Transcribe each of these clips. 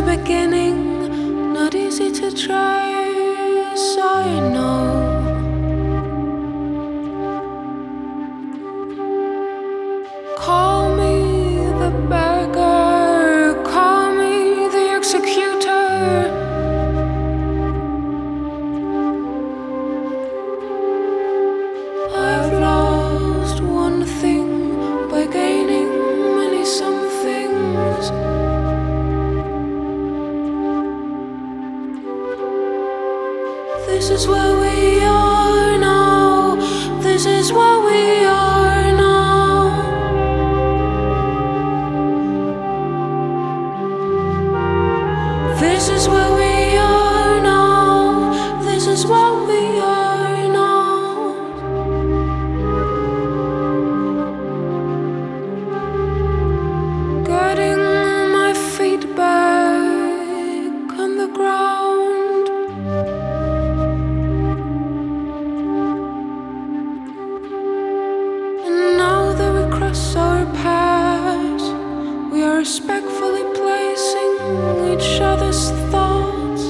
beginning, not easy to trace, I know. Call me the beggar, call me the executor. I've lost one thing by gaining many some things. This is where we are now. This is where we are now. This is where we are now. This is where we are now. Getting my feet back on the ground. And now that we cross our paths, we are respectfully placing each other's thoughts.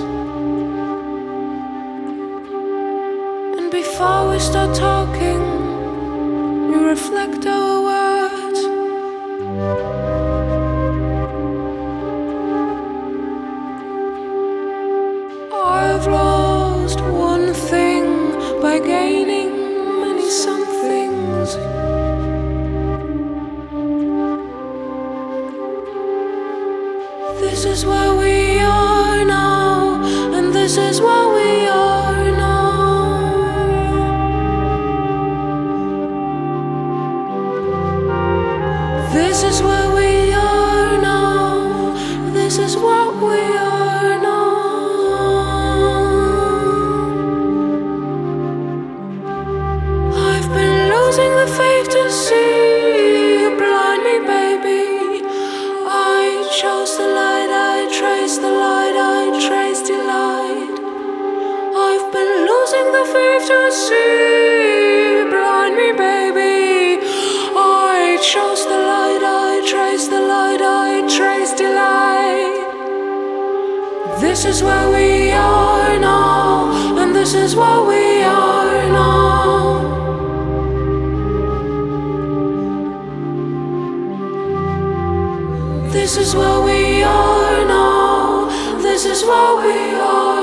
And before we start talking, we reflect our words. I've lost one thing by gaining many some things. This is where we are now, and this is where we are now. This is where we are now. This is what we are now. I've been losing the faith to see. Blind me, baby. I chose the light, I traced the light, I traced delight. I've been losing the faith to see. Blind me, baby. I chose the light, I traced the light, I traced delight. This is where we are now, and this is where we are now. This is where we are now. This is where we are.